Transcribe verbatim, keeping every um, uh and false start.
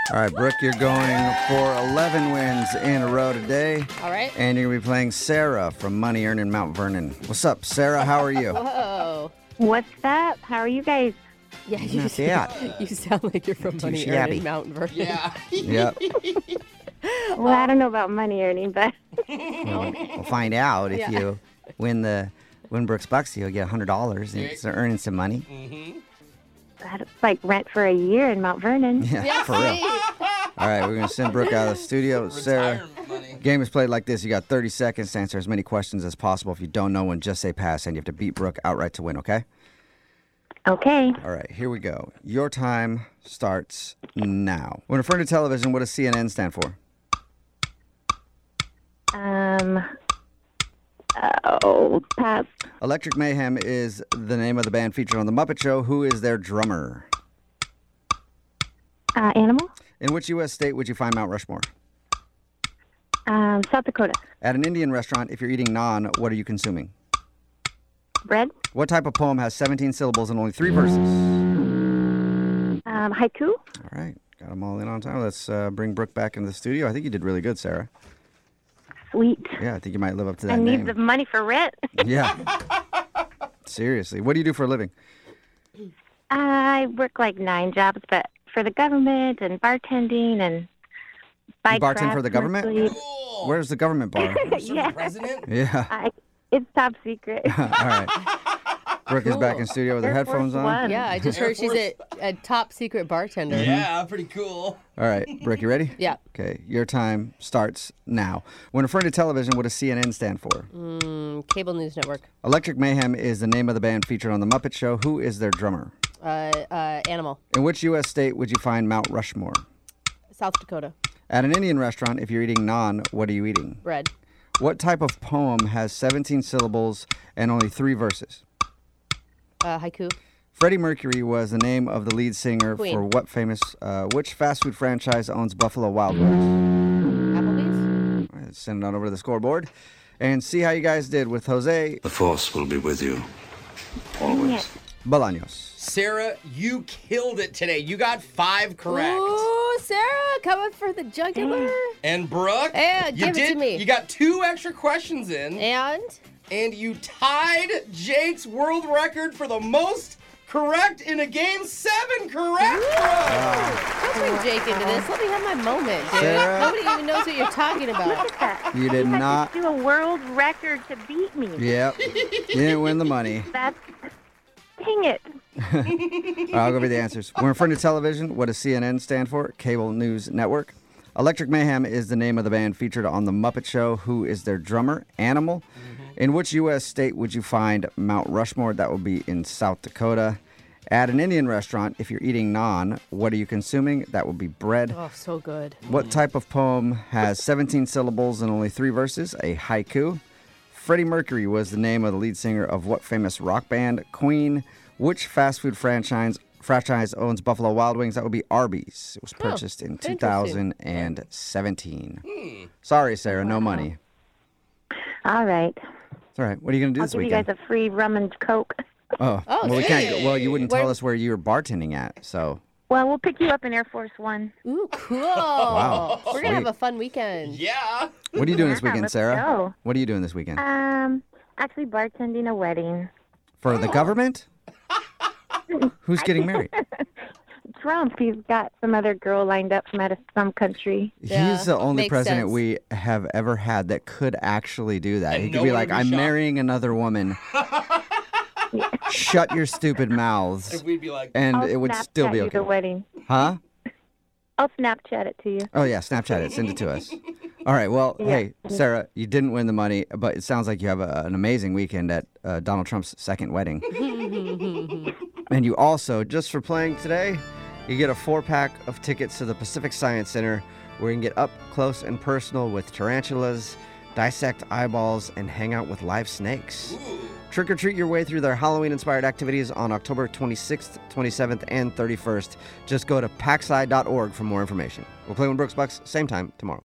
All right, Brooke, you're going for eleven wins in a row today. All right. And you're going to be playing Sarah from Money Earned in Mount Vernon. What's up, Sarah? How are you? Whoa. What's up? How are you guys? Yeah, you, Not yet. you sound like you're from Too Money Earned shabby. in Mount Vernon. Yeah. Yep. Well, I don't know about money earning, but We'll, we'll find out if Yeah. you win the win Brooks Bucks. You'll get one hundred dollars and start earning some money. Mm-hmm. that's like rent for a year in Mount Vernon. Yeah, Yeah, for real. sweet. All right, we're going to send Brooke out of the studio. Sarah, Retirement money. game is played like this. You got thirty seconds to answer as many questions as possible. If you don't know one, just say pass, and you have to beat Brooke outright to win, okay? Okay. All right, here we go. Your time starts now. When referring to television, what does C N N stand for? Um. Oh, pass. Electric Mayhem is the name of the band featured on The Muppet Show. Who is their drummer? Uh, animal. In which U S state would you find Mount Rushmore? Um, South Dakota. At an Indian restaurant, if you're eating naan, what are you consuming? Bread. What type of poem has seventeen syllables and only three verses? Um, haiku. All right, got them all in on time. Let's uh, bring Brooke back into the studio. I think you did really good, Sarah. Sweet. Yeah, I think you might live up to that I need name. the money for rent. Yeah. Seriously. What do you do for a living? I work like nine jobs, but for the government and bartending and buy You bartend for crafts the government? mostly. Cool. Where's the government bar? Mister Yeah. President? Yeah. I, it's top secret. All right. Brooke is back in studio with her Air Force headphones on. One. Yeah, I just Air heard she's a, a top secret bartender. Yeah, pretty cool. All right, Brooke, you ready? Yeah. Okay, your time starts now. When referring to television, what does C N N stand for? Mm, Cable News Network. Electric Mayhem is the name of the band featured on The Muppet Show. Who is their drummer? Uh, uh, Animal. In which U S state would you find Mount Rushmore? South Dakota. At an Indian restaurant, if you're eating naan, what are you eating? Bread. What type of poem has seventeen syllables and only three verses? Uh, haiku. Freddie Mercury was the name of the lead singer Queen. for what famous, uh, which fast food franchise owns Buffalo Wild Wings? Applebee's. All right, let's send it on over to the scoreboard and see how you guys did with Jose The Force will be with you. Dang Always. it. Bolaños. Sarah, you killed it today. You got five correct. Ooh, Sarah, coming for the jugular. And Brooke, Yeah, you give it to did. me. You got two extra questions in, And and you tied Jake's world record for the most correct in a game. Seven correct, Brooke. don't bring Jake into this. Let me have my moment, dude. Sarah. Nobody even knows what you're talking about. You did not. Do a world record to beat me. Yep. You didn't win the money. That's. Dang it. All right, I'll go over the answers. When referring to television, what does C N N stand for? Cable News Network. Electric Mayhem is the name of the band featured on The Muppet Show. Who is their drummer? Animal. In which U S state would you find Mount Rushmore? That would be in South Dakota. At an Indian restaurant, if you're eating naan, what are you consuming? That would be bread. Oh, so good. What type of poem has seventeen syllables and only three verses? A haiku. Freddie Mercury was the name of the lead singer of what famous rock band? Queen. Which fast food franchise franchise owns Buffalo Wild Wings? That would be Arby's. It was purchased in two thousand seventeen. Sorry, Sarah, no money. All right. It's all right. What are you going to do I'll this give you weekend? guys a free rum and coke. oh, Oh, well, we can't. Go, hey. well, you wouldn't Where- tell us where you were bartending at, so. Well, we'll pick you up in Air Force One. Ooh, cool. Wow, We're going to have sweet. a fun weekend. Yeah. What are you doing this Yeah, weekend, let's Sarah? go. What are you doing this weekend? Um, actually bartending a wedding. For the government? Who's getting married? Trump, he's got some other girl lined up from out of some country. Yeah, He's the only makes president sense. we have ever had that could actually do that. And he no could be one like, would be I'm shocked." marrying another woman. Shut your stupid mouths. If we'd be like, And I'll it would Snapchat still be you the okay. wedding. Huh? I'll Snapchat it to you. Oh, yeah, Snapchat it. Send it to us. All right. Well, hey, Sarah, you didn't win the money, but it sounds like you have a, an amazing weekend at uh, Donald Trump's second wedding. And you also, just for playing today, you get a four-pack of tickets to the Pacific Science Center where you can get up close and personal with tarantulas, dissect eyeballs, and hang out with live snakes. Trick or treat your way through their Halloween-inspired activities on October twenty-sixth, twenty-seventh, and thirty-first. Just go to paxi dot org for more information. We'll play with Brooks Bucks same time tomorrow.